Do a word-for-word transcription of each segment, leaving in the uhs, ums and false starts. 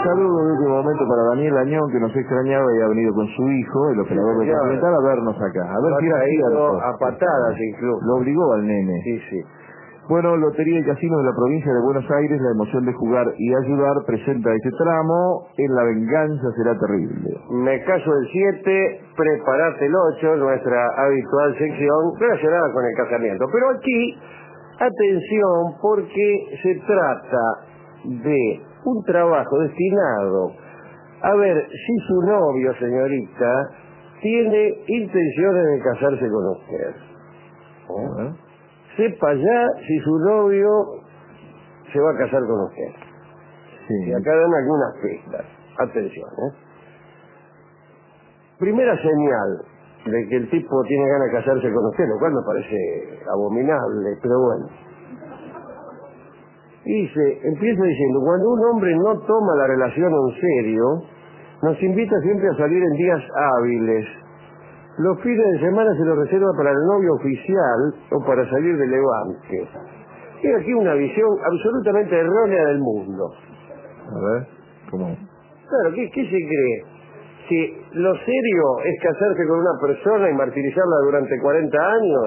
saludo en último momento para Daniel Añón, que nos extrañaba y ha venido con su hijo, el operador de Continental, a vernos acá. A ver si era cierto. A patadas incluso. Lo obligó al nene. Sí, sí. Bueno, Lotería y Casino de la provincia de Buenos Aires, la emoción de jugar y ayudar, presenta este tramo, en la venganza será terrible. Me caso el siete, preparate el ocho, nuestra habitual sección relacionada con el casamiento. Pero aquí, atención, porque se trata de un trabajo destinado a ver si su novio, señorita, tiene intenciones de casarse con usted. ¿Eh? Sepa ya si su novio se va a casar con usted. Sí. Y acá dan algunas pistas. Atención, ¿eh? Primera señal de que el tipo tiene ganas de casarse con usted, lo cual me parece abominable, pero bueno. Dice, empieza diciendo, cuando un hombre no toma la relación en serio, nos invita siempre a salir en días hábiles. Los fines de semana se los reserva para el novio oficial o para salir de levante. Tiene aquí una visión absolutamente errónea del mundo. A ver, ¿cómo? Claro, ¿qué, qué se cree? Que lo serio es casarse con una persona y martirizarla durante cuarenta años.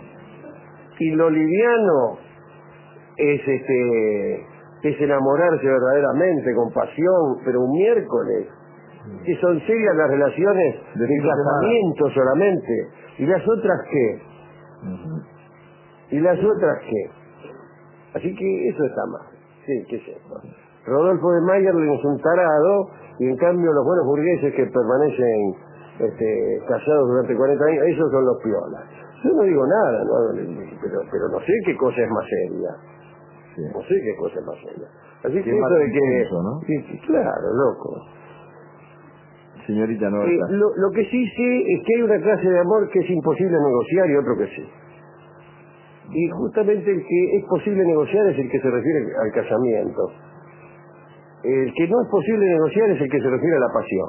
Y lo liviano es este es enamorarse verdaderamente, con pasión, pero un miércoles. Que son serias las relaciones de casamiento solamente. ¿Y las otras qué? Uh-huh. ¿Y las otras qué? Así que eso está mal. Sí, ¿qué es esto? Rodolfo de Mayerling es un tarado, y en cambio los buenos burgueses que permanecen este, casados durante cuarenta años, esos son los piolas. Yo no digo nada, ¿no? pero, pero no sé qué cosa es más seria. Sí. No sé qué cosa es más seria. Así que eso de que... Eso, ¿no? Sí, claro, loco. Señorita, no eh, lo, lo que sí sé es que hay una clase de amor que es imposible negociar y otro que sí. Y justamente el que es posible negociar es el que se refiere al casamiento. El que no es posible negociar es el que se refiere a la pasión.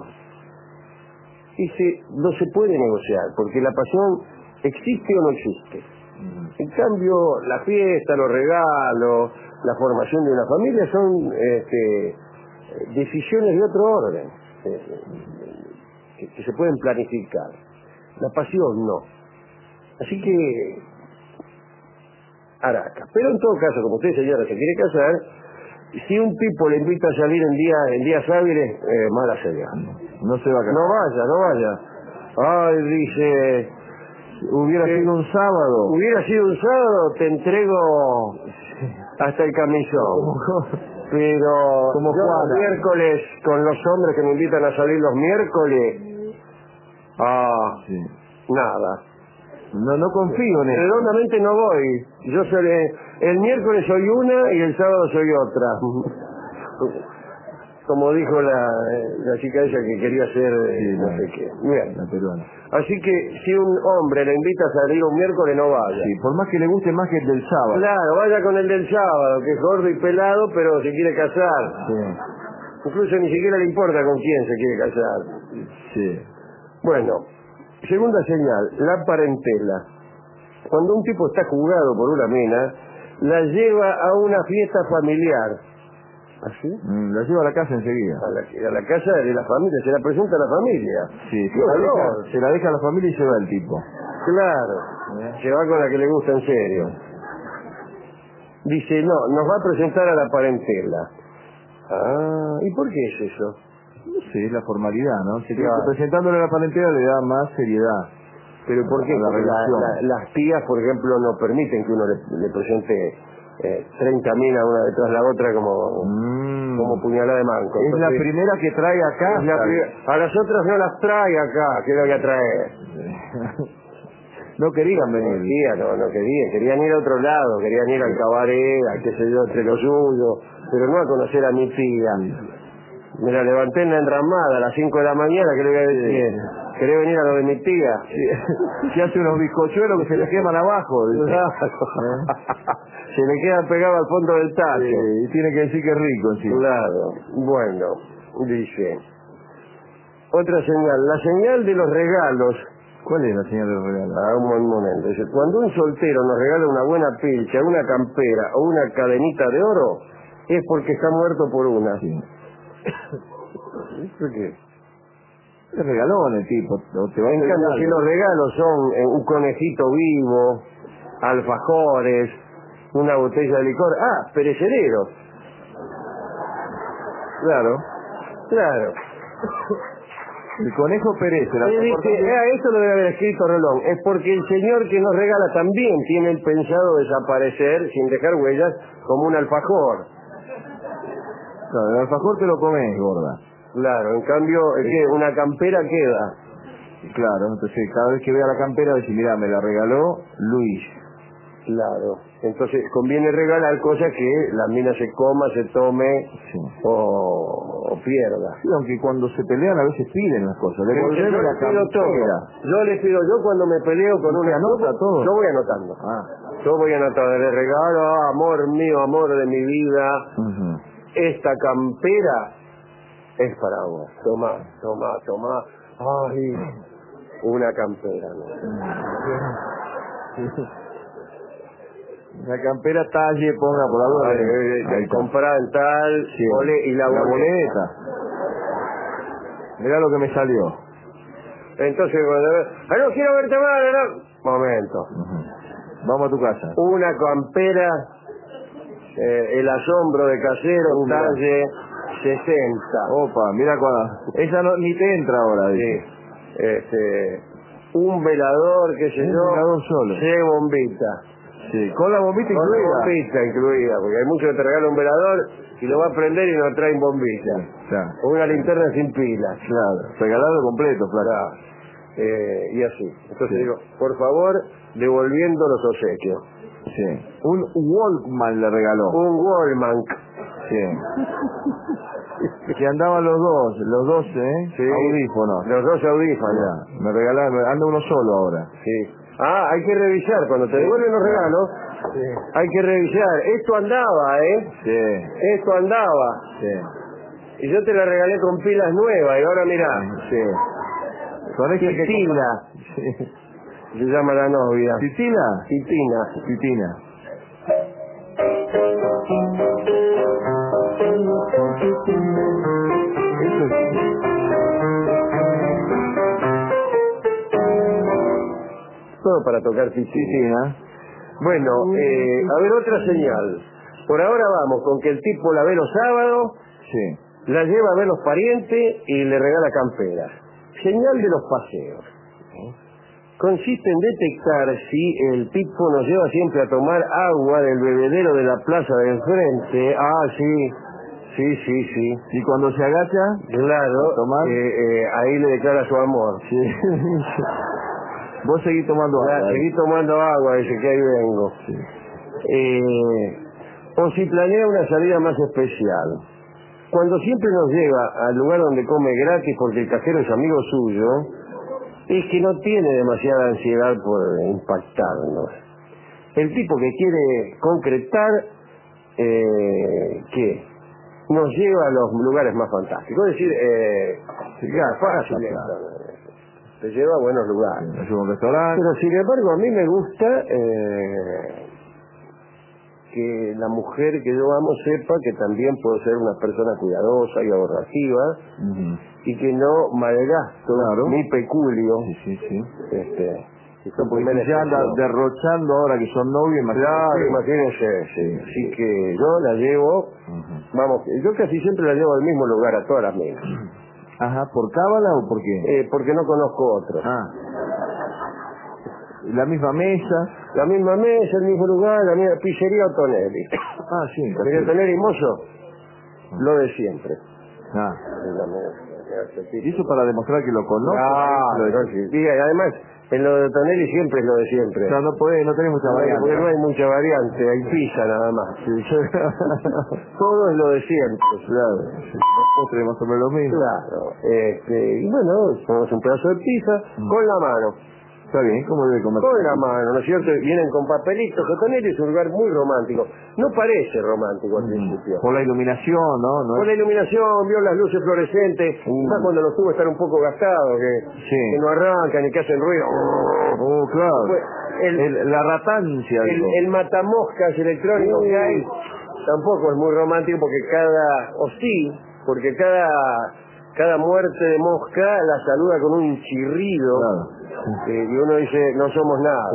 Ese no se puede negociar, porque la pasión existe o no existe. En cambio, la fiesta, los regalos, la formación de una familia son este, decisiones de otro orden. Que, que se pueden planificar. La pasión no. Así que araca. Pero en todo caso, como usted, señora, se quiere casar, si un tipo le invita a salir en días en días hábiles, eh, mala señal. No se va a casar. No vaya, no vaya. Ay, dice, hubiera sido un sábado. Hubiera sido un sábado, te entrego hasta el camisón. Pero como yo los miércoles, con los hombres que me invitan a salir los miércoles, ah, sí. nada. No, no confío en eso. Redondamente no voy. Yo soy, el miércoles soy una y el sábado soy otra. Como dijo la, la chica esa que quería ser sí, no sé qué. Bien. La peruana. Así que si un hombre le invita a salir un miércoles, no vaya. Sí, por más que le guste más que el del sábado. Claro, vaya con el del sábado, que es gordo y pelado, pero se quiere casar. Sí. Incluso ni siquiera le importa con quién se quiere casar. Sí. Bueno, segunda señal, la parentela. Cuando un tipo está jugado por una mina, la lleva a una fiesta familiar. ¿Así? Mm, la lleva a la casa enseguida. A la, a la casa de la familia, se la presenta a la familia. Sí, se, la deja, se la deja a la familia y se va el tipo. Claro, ¿Eh? se va con la que le gusta en serio. Dice, no, nos va a presentar a la parentela. Ah, ¿y por qué es eso? No sé, es la formalidad, ¿no? Se claro. Presentándole a la parentela le da más seriedad. ¿Pero por qué? La Porque la, la, las tías, por ejemplo, no permiten que uno le, le presente eh, treinta minas una detrás de la otra como, mm. como puñalada de manco. Es Entonces, la primera que trae acá. La a las otras no las trae acá, que lo voy a traer. No querían venir. No, tía, no, no querían, querían ir a otro lado, querían ir al cabaret, a qué sé yo, entre los suyos, pero no a conocer a mi tía. Me la levanté en la enramada a las cinco de la mañana, que le voy a decir, ¿querés venir a lo de mi tía? Sí. Se hace unos bizcochuelos que se le queman abajo. Se le quedan pegados al fondo del tacho. Sí, y tiene que decir que es rico, sí. Claro, bueno, dice. Otra señal, la señal de los regalos. ¿Cuál es la señal de los regalos? Ah, un momento. Dice, cuando un soltero nos regala una buena pilcha, una campera o una cadenita de oro, es porque está muerto por una. Sí. ¿Por qué? Te regaló el tipo, o te va a En cambio, si los regalos son eh, un conejito vivo, alfajores, una botella de licor, ah, perecederos. Claro. Claro. El conejo perece. La Eh, dice, ah, eso lo debe haber escrito Rolón. Es porque el señor que nos regala también tiene el pensado desaparecer sin dejar huellas como un alfajor. Claro, el alfajor te lo comes, gorda. Claro, en cambio, es que una campera queda. Claro, entonces cada vez que vea la campera, decir, mira, me la regaló Luis. Claro, entonces conviene regalar cosas que la mina se coma, se tome Sí. o, o pierda. Sí, aunque cuando se pelean a veces piden las cosas. Yo Devolveme les la pido todo. campera. Yo les pido, yo cuando me peleo con ¿Usted una anota yo- todo? yo voy anotando. Ah. Yo voy anotando, le regalo, ah, amor mío, amor de mi vida, Uh-huh. esta campera es para vos. Toma, toma, toma. Ay, una campera, ¿no? La campera talle, ponga por la duda. Ay, eh, eh, comprar en tal, Sí. bole- y la, la boleta. boleta. Mirá lo que me salió. Entonces, cuando... ¡Ah, no quiero verte mal! No. Momento. Uh-huh. Vamos a tu casa. Una campera, eh, el asombro de casero, Uh, mira. talle sesenta. Opa, mira cuando... Esa no, ni te entra ahora, Sí. dice. Este, un velador, qué sé Un yo, velador solo. seis bombitas. Sí, con la bombita Con incluida. bombita incluida, porque hay muchos que te regalan un velador y lo va a prender y no traen bombilla. Claro, O una linterna sin pilas. claro. Regalado completo, flaco. Claro. Eh, y así. Entonces Sí. digo, por favor, devolviendo los obsequios. Sí. Un Walkman le regaló. Un Wallman. Sí. Que andaban los dos, los dos, ¿eh? Sí. Audífonos. Los dos audífonos. Mirá, me regalaron, anda uno solo ahora. Sí. Ah, hay que revisar. Cuando te devuelven los regalos, Sí. hay que revisar. Esto andaba, ¿eh? Sí, Esto andaba. sí. Y yo te la regalé con pilas nuevas. Y ahora mirá. Sí. Con esa que... Titina. Sí. Se llama la novia. ¿Titina? Titina. Titina. Eso es... Todo para tocar titina. Titina. Bueno, eh, a ver otra señal. Por ahora vamos con que el tipo la ve los sábados, Sí. la lleva a ver los parientes y le regala camperas. Señal de los paseos. Consiste en detectar si el tipo nos lleva siempre a tomar agua del bebedero de la plaza de enfrente. Ah, sí, sí, sí, sí. Y cuando se agacha... Claro, ¿A tomar? eh, eh, ahí le declara su amor. Sí. Vos seguís tomando Ya, agua. seguí tomando agua, dice que ahí vengo. Sí. Eh, o si planea una salida más especial. Cuando siempre nos lleva al lugar donde come gratis porque el cajero es amigo suyo, es que no tiene demasiada ansiedad por impactarnos. El tipo que quiere concretar, eh, ¿qué? Nos lleva a los lugares más fantásticos. Es decir, eh, ya, fácil. Claro. Te lleva a buenos lugares. Es un restaurante. Pero sin embargo, a mí me gusta eh, que la mujer que yo amo sepa que también puedo ser una persona cuidadosa y ahorrativa Uh-huh. y que no malgasto Claro. mi peculio. Sí, sí, sí. Este, y No, porque primera si ya anda expresión. derrochando ahora que son novios, Claro, imagínate. imagínense. Sí. Así que yo la llevo, Ujú. vamos, yo casi siempre la llevo al mismo lugar a todas las minas, Ajá, ¿por cábala o por qué? eh, porque no conozco otro. Ah. La misma mesa. La misma mesa, el mismo lugar, la misma pizzería Otonelli. Ah, sí. Porque Otonelli mozo, lo de siempre. Ah. La mesa, Y eso para demostrar que lo conozco. Ah, lo de- no, sí. Sí, además, en lo de Otonelli siempre es lo de siempre. O sea, no podés, no tenés mucha No, variante. porque no hay mucha variante, hay pizza nada más. Todo es lo de siempre. Claro. Sí. Nosotros tenemos sobre lo mismo. Claro. Este, y bueno, ponemos un pedazo de pizza Mm. con la mano. Está bien, ¿cómo debe comer? Con la mano, ¿no es cierto? Vienen con papelitos. Otonelli es un lugar muy romántico. No parece romántico al principio. Por la iluminación, ¿no? ¿No? Con la iluminación, vio las luces fluorescentes, Mm. más cuando los tubos están un poco gastados, que, Sí. que no arrancan y que hacen ruido. Oh, claro. Pues, el, El- la ratancia. el, digo. el matamoscas electrónico que hay tampoco es muy romántico porque cada, o sí, porque cada cada muerte de mosca la saluda con un chirrido, Claro. eh, y uno dice, no somos nada.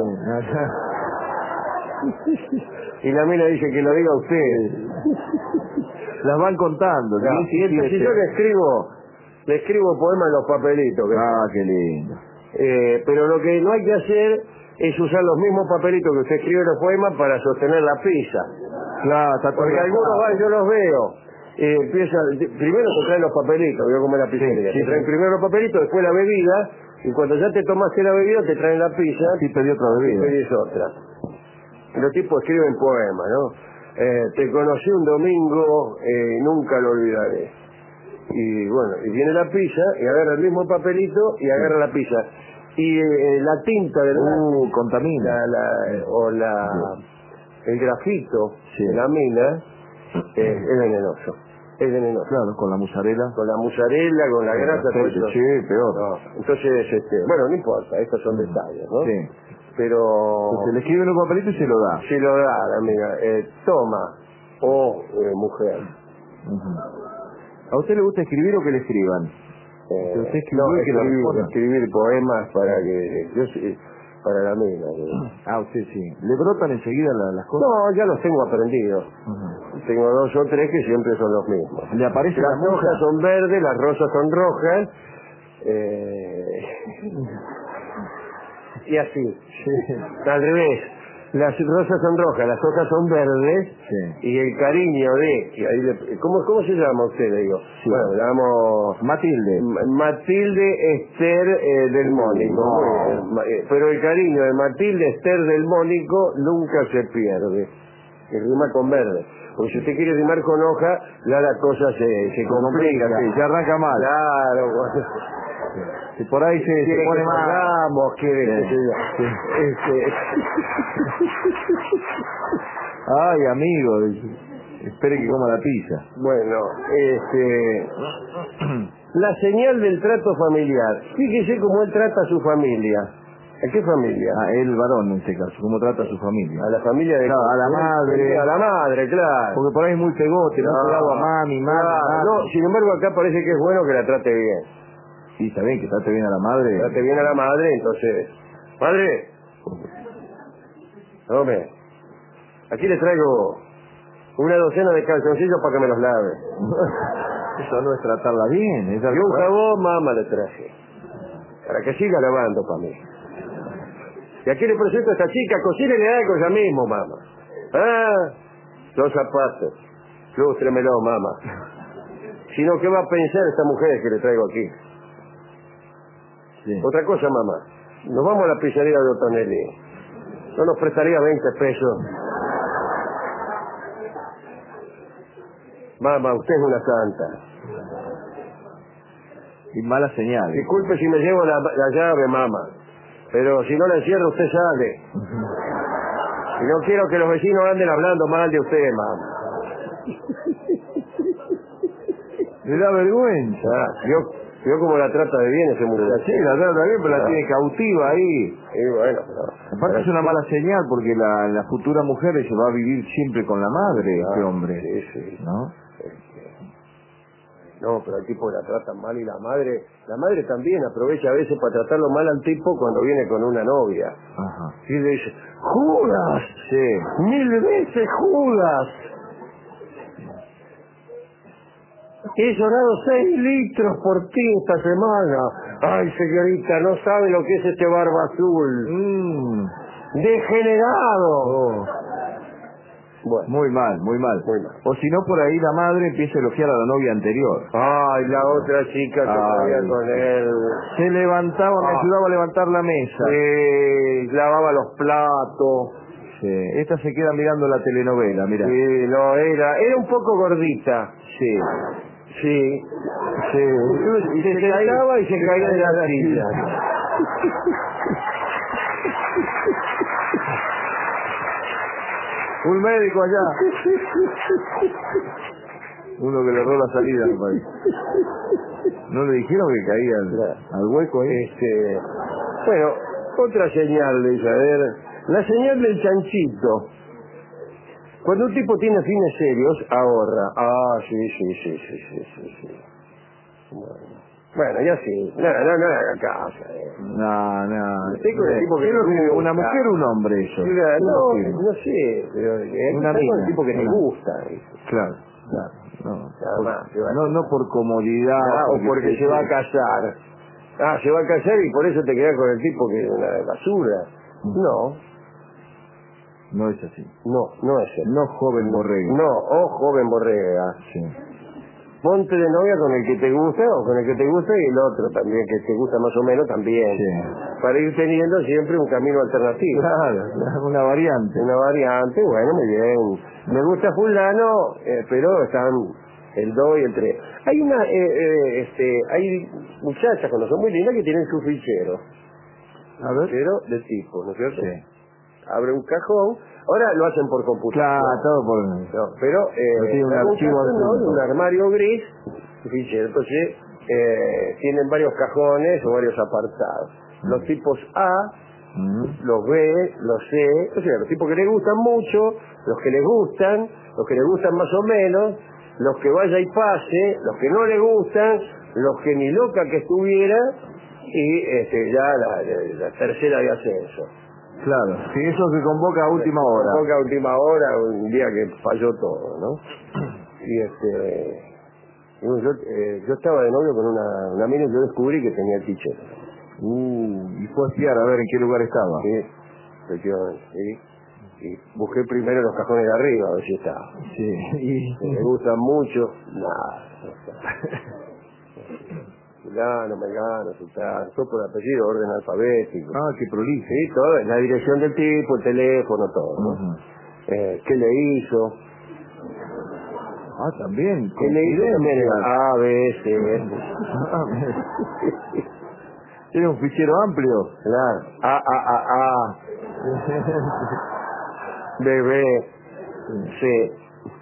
Y la mina dice que lo diga usted. Las van contando. Claro, diez y entonces siete. yo le escribo, le escribo poemas en los papelitos. que- Ah, qué lindo. Eh, pero lo que no hay que hacer es usar los mismos papelitos que usted escribe en los poemas para sostener la pizza. Claro, está todo Porque algunos van, yo los veo, eh, empiezan, primero te traen los papelitos, voy a comer la pizzería, Sí, sí, te traen sí. primero los papelitos, después la bebida, y cuando ya te tomaste la bebida te traen la pizza, Sí, pedí otra y bebida. pedís otra. Los tipos escriben poemas, ¿no? Eh, te conocí un domingo, eh, nunca lo olvidaré. Y bueno, y viene la pizza, y agarra el mismo papelito, y agarra la pizza. Y eh, la tinta del Uh, contamina. la, la- o la el grafito Sí. de la mina eh, es venenoso, es venenoso. Claro, con la mozzarella. Con la mozzarella, con la Con grasa, el todo aceite, eso. sí, peor. No, entonces, este, bueno, no importa, estos son detalles, ¿no? Sí. Pero Entonces le escribe en un papelito y se lo da. si lo da la mina, eh, toma, o eh, mujer. ¿A usted le gusta escribir o que le escriban? Eh, Que usted escribió no, y que lo escribir, responda. escribir poemas para que yo sí, para la mina. que- Ah, usted sí. ¿Le brotan enseguida la- las cosas? No, ya los tengo aprendidos. Ujú. Tengo dos o tres que siempre son los mismos. ¿Le aparece Las la musa? hojas son verdes, las rosas son rojas. Eh... y así. Al revés. Las rosas son rojas, las hojas son verdes. Sí. Y el cariño de... y ahí le- ¿cómo, ¿Cómo se llama usted? Le digo. Sí. Bueno, le damos... Matilde. M- Matilde Esther eh, del Mónico. No. Muy bien. Ma- eh, Pero el cariño de Matilde Esther del Mónico nunca se pierde. Que rima con verde. Porque si usted quiere rimar con hoja, ya la cosa se, se complica. sí, ya arranca mal. Claro. bueno. Si por ahí se, se Quiere pone que mal. pagamos, quiere Sí, qué sé yo. sí. Este, Ay, amigo. dice, Espere que coma la pizza. bueno, este... la señal del trato familiar. Fíjese cómo él trata a su familia. ¿A qué familia? Ah, el varón en este caso. ¿Cómo trata a su familia? A la familia de... Claro, a la madre. A la madre, claro. Porque por ahí es muy pegote, no No, pegado a mami, mami, claro, mami. no, sin embargo acá parece que es bueno que la trate bien. Sí, está bien, que trate bien a la madre. Trate bien a la madre, entonces... Madre, hombre, aquí le traigo una docena de calzoncillos para que me los lave. Eso no es tratarla bien. Es Y un dar- jabón, mamá, le traje. Para que siga lavando para mí. Y aquí le presento a esta chica, cocínele algo ya mismo, mamá. Ah, los zapatos. Lústremelo, mamá. Si no, ¿qué va a pensar esta mujer que le traigo aquí? Sí. Otra cosa, mamá. Nos vamos a la pizzería de Otonelli. ¿No nos prestaría veinte pesos? Mamá, usted es una santa. Y malas señales. Disculpe si me llevo la, la llave, mamá. Pero si no la encierro, usted sale. Y no quiero que los vecinos anden hablando mal de usted, mamá. Le da vergüenza. Ah, ¿Vio, vio cómo la trata de bien ese muchacho? Sí, la trata bien, pero la Ah. tiene cautiva ahí. Y bueno, pero... Aparte es una mala señal porque la, la futura mujer se va a vivir siempre con la madre, Ah, este hombre. Sí, sí. ¿No? No, pero al tipo la tratan mal y la madre... La madre también aprovecha a veces para tratarlo mal al tipo cuando viene con una novia. Ajá. Y le dice, ¡Judas! Sí. ¡Mil veces Judas! He llorado seis litros por ti esta semana. Ay, señorita, no sabe lo que es este barba azul. Mm. ¡Degenerado! Oh. Bueno. Muy mal, muy mal. Muy mal. O si no, por ahí la madre empieza a elogiar a la novia anterior. Ay, la otra chica que Ay. salía con él. Se levantaba, me Ah. ayudaba a levantar la mesa. Sí, lavaba los platos. Sí. Esta se queda mirando la telenovela, mira. Sí, no, era, era un poco gordita. Sí. Sí. Sí. Y se sentaba y se caía de la silla. Un médico allá. Uno que le erró la salida, me parece. ¿No le dijeron que caía al, al hueco ahí? Este, bueno, otra señal de saber, la señal del chanchito. Cuando un tipo tiene fines serios, ahorra. Ah, sí, sí, sí, sí, sí, sí, sí. Bueno, bueno ya sí. No, no, no haga caso. Eh. No, no. Usted con el tipo que Creo te que gusta. una mujer o un hombre eso. Mira, ¿Qué no, mujer? no sé, pero hay que Una estar con mina, el tipo que te una. gusta. Claro, claro. No, Nada por- más, se va a no, no casar. por comodidad. Ah, o porque se va a casar. Ah, se va a casar y por eso te quedas con el tipo que es una basura. No, No es así. no, no es eso. No joven borrego. No, oh joven borrega. Sí. Ponte de novia con el que te gusta o con el que te gusta y el otro también, que te gusta más o menos también. Sí. Para ir teniendo siempre un camino alternativo. Claro, una variante. Una variante, bueno, muy bien. Me gusta fulano, eh, pero están el dos y el tres. Hay una, eh, eh, este, hay muchachas cuando son muy lindas que tienen su fichero. A ver. Fichero de tipo, ¿no es cierto? Sí. Abre un cajón. Ahora lo hacen por computadora. Claro, todo por... No, pero No eh, tiene un abre un archivo cajón, ¿no? adjunto. Un armario gris, fichero. Entonces, eh, tienen varios cajones o varios apartados. Los tipos A, Mm. los B, los C, o sea, los tipos que les gustan mucho, los que les gustan, los que les gustan más o menos, los que vaya y pase, los que no les gustan, los que ni loca que estuviera, y este, ya la, la, la tercera de ascenso. Claro, sí, eso se convoca a última hora. Convoca a última hora, un día que falló todo, ¿no? Y este, yo, eh, yo estaba de novio con una, una mina y yo descubrí que tenía tiche. Uh, y fue a espiar a ver en qué lugar estaba. Sí, efectivamente, sí. Y busqué primero los cajones de arriba, a ver si estaba. Sí, y... Si me gustan mucho, nada, no está. Fulano, Megano, Sultano, todo por apellido, orden alfabético. Ah, qué prolijo. Sí, todo, la dirección del tipo, el teléfono, todo, ¿no? Ujú. eh, ¿Qué le hizo? Ah, también. ¿Qué le hizo también? A, B, C. Tiene un fichero amplio. Claro. A, A, A, A. B, B. C.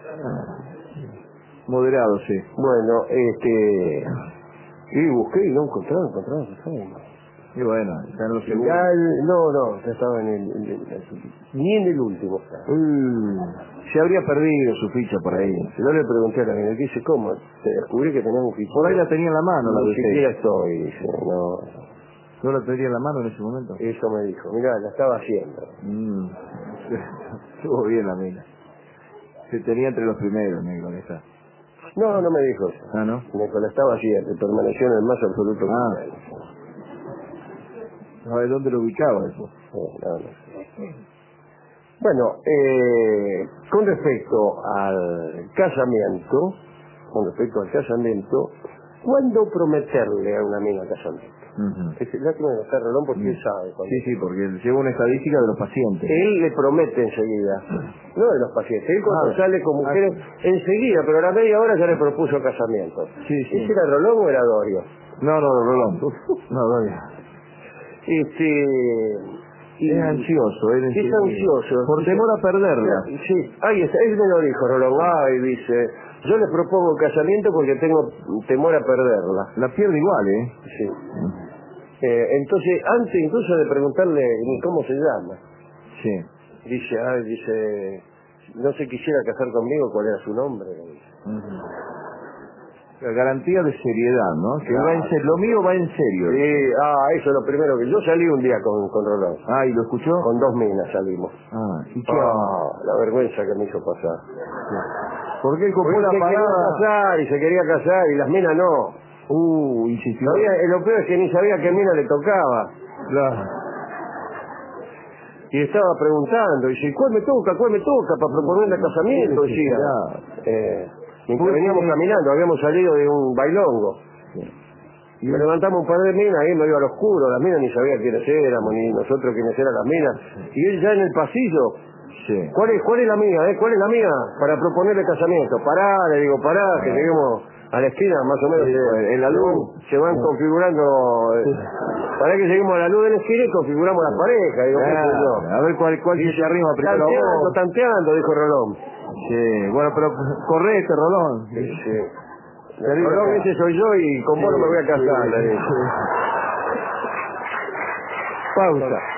Moderado, sí. Bueno, este... Y busqué y no encontré, no encontré, no encontré. Y bueno, está en los Ya segundos. el- no, no, ya estaba en el, en el- ni en el último estaba. Uh, se habría perdido su ficha por ahí. Yo le pregunté a la gente, dice, ¿cómo? Te descubrí que tenía un fichero. Por ahí la tenía en la mano, la Ni de siquiera usted. estoy, dice, no. ¿No la tenía en la mano en ese momento? Eso me dijo, mirá, la estaba haciendo. Mm. Estuvo bien la mina. Se tenía entre los primeros, negro, esa. No, no me dijo eso. Ah, ¿no? Me dijo, la estaba haciendo, permaneció en el más absoluto Ah. silencio. ¿Sabes dónde lo ubicaba eso? Eh, no, no. Bueno, eh, con respecto al casamiento, con respecto al casamiento, ¿cuándo prometerle a una mina casamiento? Uh-huh. Es lástima de estar Rolón porque Mm. él sabe. cuándo. Sí, sí, porque lleva una estadística de los pacientes. Él le promete enseguida, no de los pacientes, él cuando Ah, sale con mujeres, enseguida, pero a la media hora ya le propuso casamiento. Sí, sí. ¿Ese era Rolón o era Dorio? No, no, Rolón. No, no, Este... y- es ansioso, él Es ansioso. Por Dice- temor a perderla. Sí, ahí está, él me lo dijo, Rolón. Ay, dice, yo le propongo casamiento porque tengo temor a perderla. La pierde igual, ¿eh? Sí. Eh, entonces, antes incluso de preguntarle ni cómo se llama, Sí. dice, ay, dice, no se quisiera casar conmigo, ¿cuál era su nombre? Uh-huh. La garantía de seriedad, ¿no? Que Claro. va en serio. Lo mío va en serio. Sí, ah, eso es lo primero que... Yo salí un día con, con Rolón, Ah, ¿y lo escuchó? con dos minas salimos. Ah, ¿y qué? Ah, la vergüenza que me hizo pasar. ¿Por qué copó Porque la se quería parada? casar y se quería casar y las minas no. Uh, insistió. Sabía, eh, lo peor es que ni sabía qué mina le tocaba. Claro. Y estaba preguntando, y dice, ¿cuál me toca? ¿Cuál me toca? Para proponerle casamiento, Sí, decía. claro. Eh, mientras Porque- veníamos caminando, habíamos salido de un bailongo. Y me levantamos un par de minas, y él me iba al oscuro, las minas ni sabía quiénes éramos, ni nosotros quiénes eran las minas. Y él ya en el pasillo, Sí. ¿cuál es, cuál es la mía? Eh? ¿Cuál es la mía? Para proponerle casamiento. Pará, le digo, pará, que lleguemos a la esquina, más o menos. Sí, se- en la luz. Se van Sí. configurando. Eh, para que lleguemos a la luz de la esquina y configuramos las parejas. Digo, ¿qué sé yo? Ah, a ver cuál, cuál se arriba primero a Tanteando, vos. tanteando, dijo Rolón. Sí, bueno, pero correte, Rolón. Sí. Te digo Rolón, acá. ese soy yo y con vos no me voy a casar, Sí, le dije. sí. Pausa.